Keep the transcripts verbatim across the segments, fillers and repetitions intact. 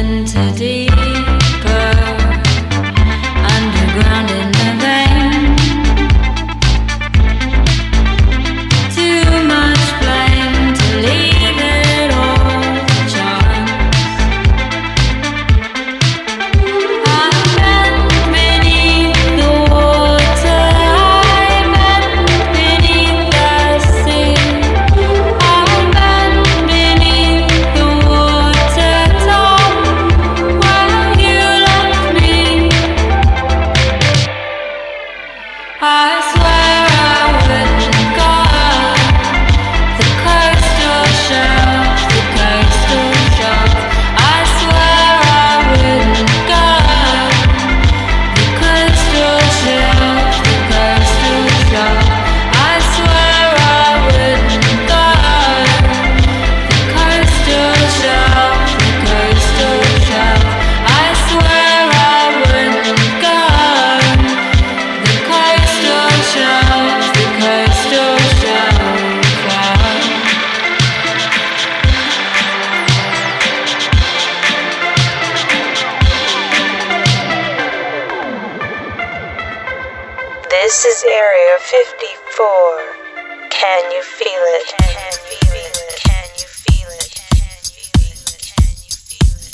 This is Area fifty-four. Can you feel it? Can you feel it? Can you feel it? Can you feel it? Can you feel it?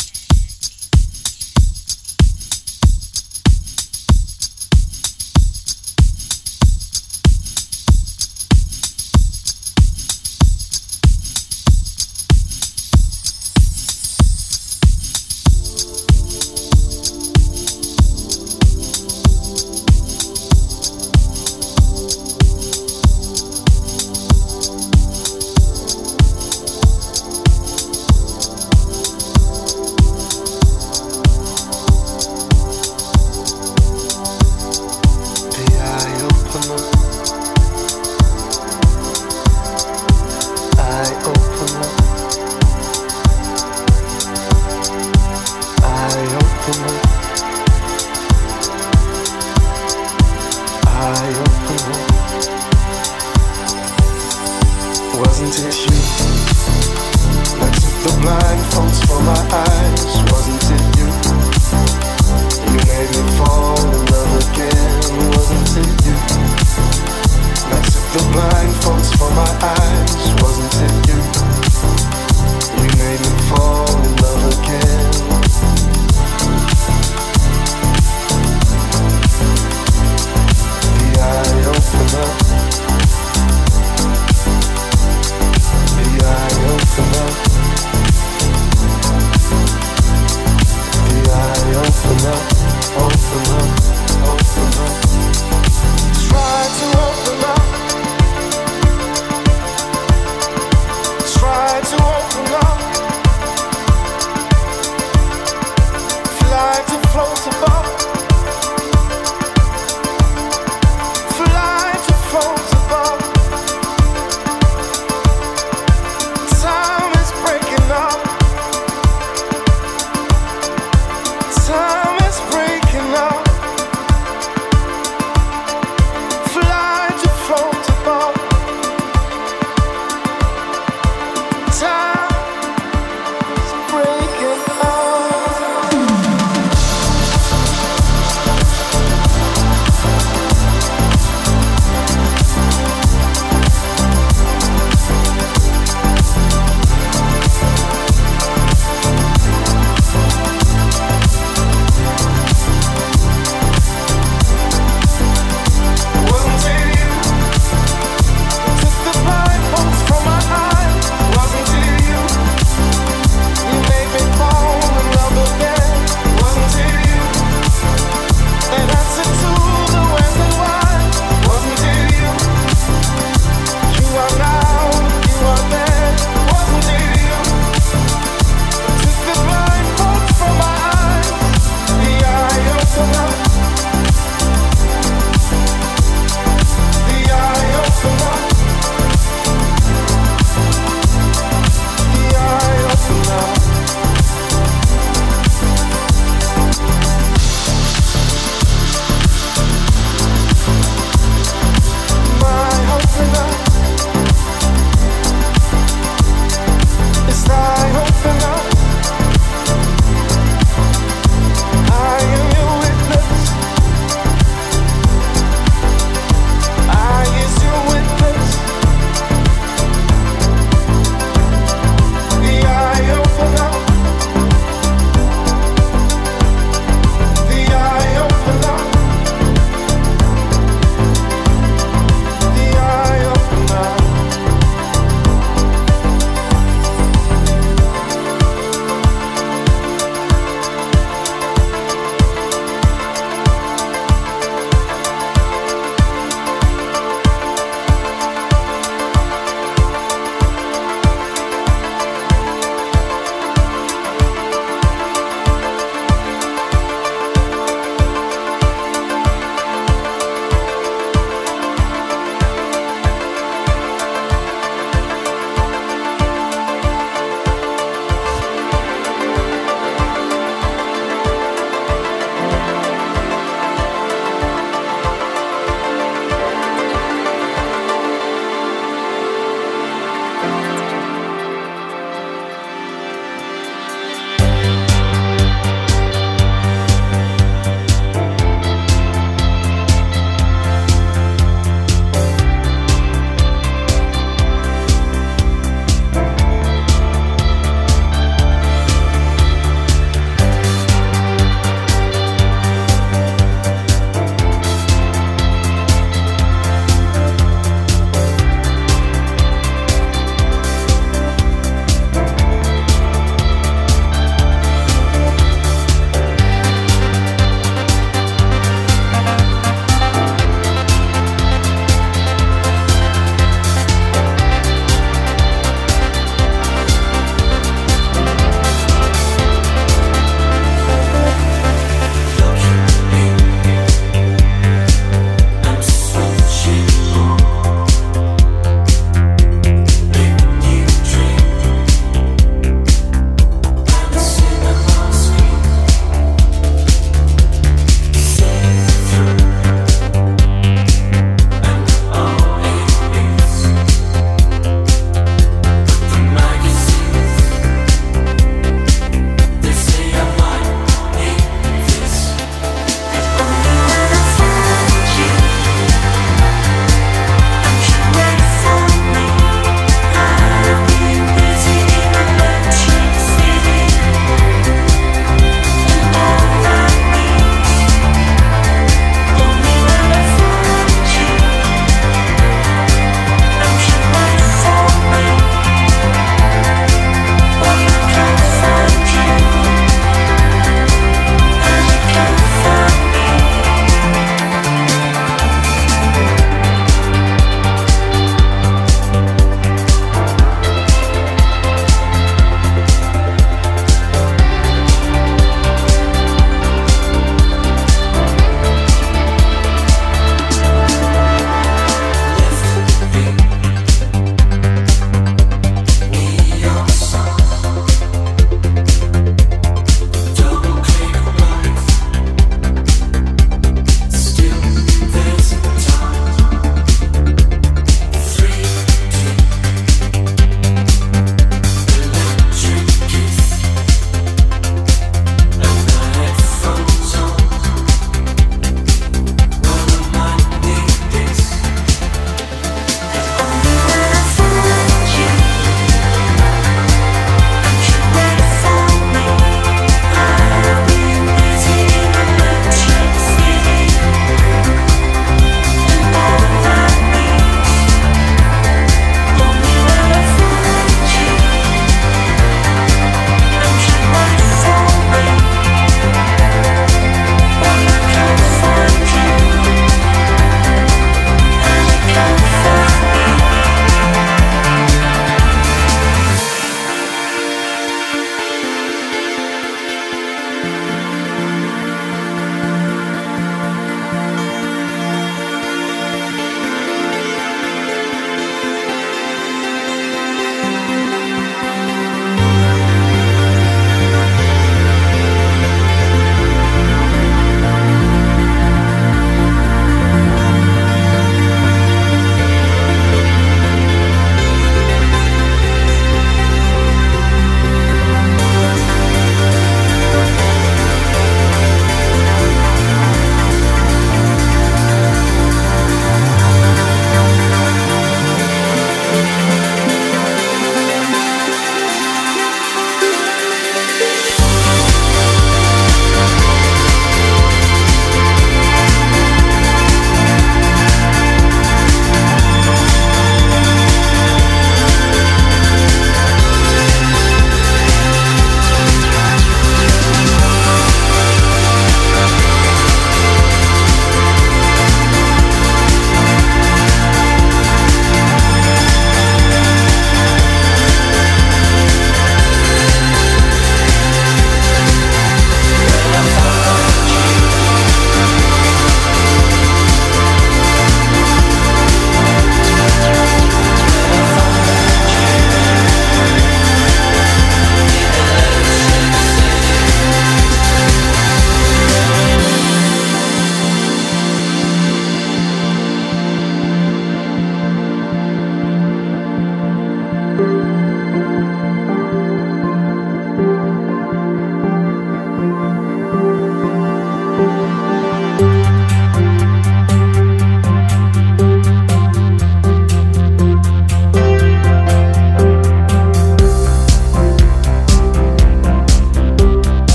Try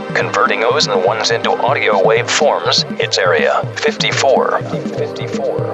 Converting O's and ones into audio wave forms, it's Area fifty-four. fifty-four.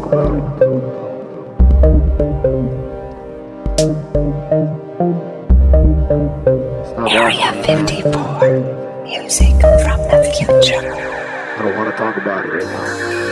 Area fifty-four, music from the future. I don't want to talk about it right now.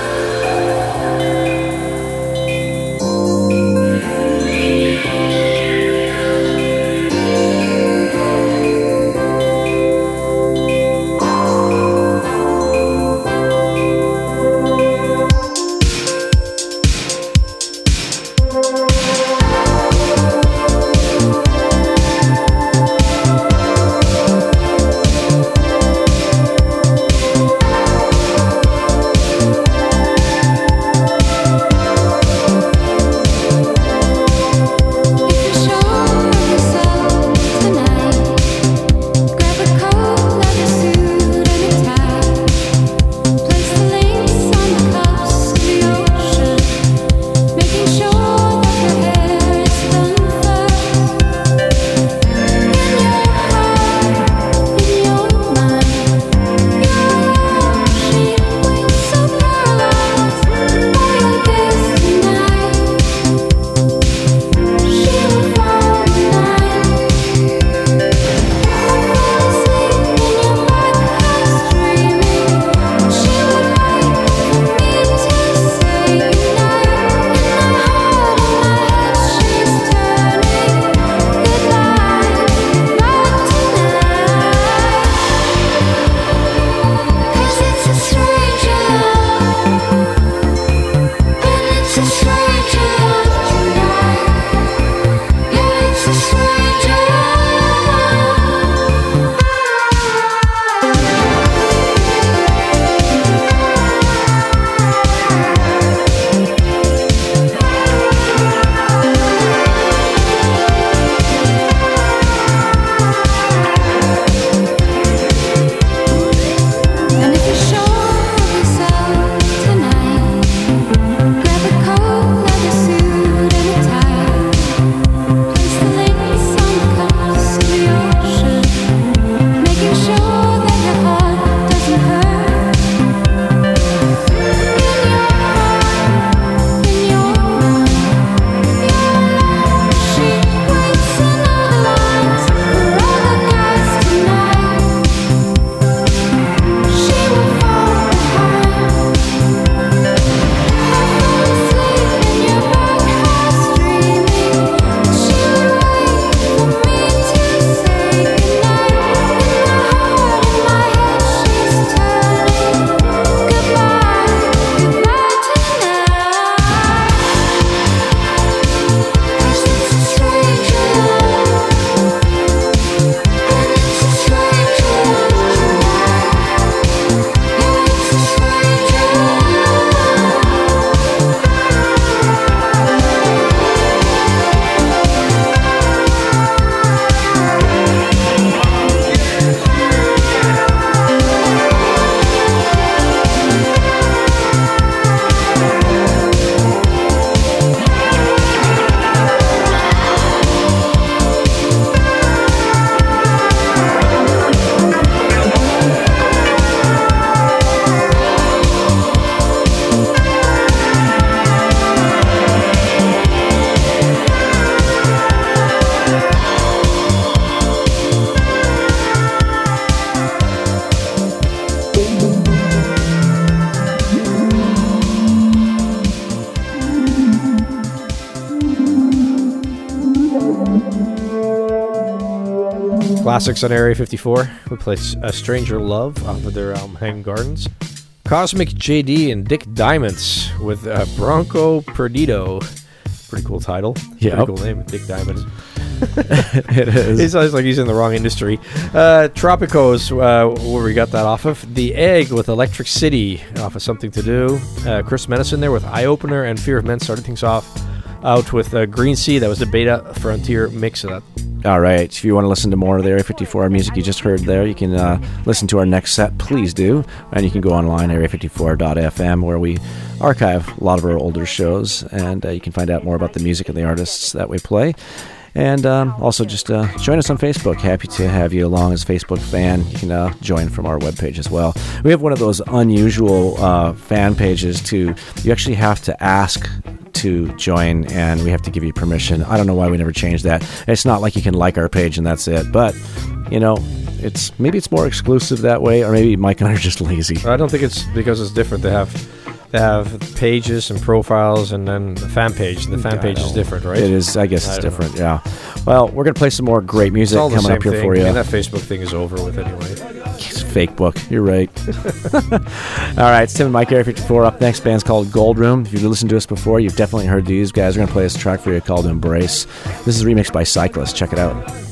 Classics on Area fifty-four. We play A Stranger Love off of their album Hang Gardens. Cosmic J D and Dick Diamonds with uh, Bronco Perdido. Pretty cool title. Yeah. Pretty cool name, Dick Diamonds. It is. He sounds like he's in the wrong industry. Uh, Tropicos, uh, where we got that off of. The Egg with Electric City off of Something to Do. Uh, Chris Medicine there with Eye Opener, and Fear of Men started things off out with uh, Green Sea. That was the Beta Frontier mix of that. All right. If you want to listen to more of the Area fifty-four music you just heard there, you can uh, listen to our next set. Please do. And you can go online, area fifty-four dot f m, where we archive a lot of our older shows, and uh, you can find out more about the music and the artists that we play. And um, also just uh, join us on Facebook. Happy to have you along as a Facebook fan. You can uh, join from our webpage as well. We have one of those unusual uh, fan pages too. You actually have to ask to join, and we have to give you permission. I don't know why we never changed that. It's not like you can like our page and that's it. But, you know, it's maybe it's more exclusive that way, or maybe Mike and I are just lazy. I don't think it's because it's different. They have they have pages and profiles, and then the fan page. The fan page is different, right? It is. I guess I it's don't different. Yeah. Well, we're gonna play some more great music It's all the coming same up here thing. for you. And that Facebook thing is over with anyway. It's fake book. You're right. All right, it's Tim and Mike, Area fifty-four. Up next, band's called Gold Room. If you've listened to us before, you've definitely heard these guys. We're gonna play this track for you called Embrace. This is remixed by Cyclist. Check it out.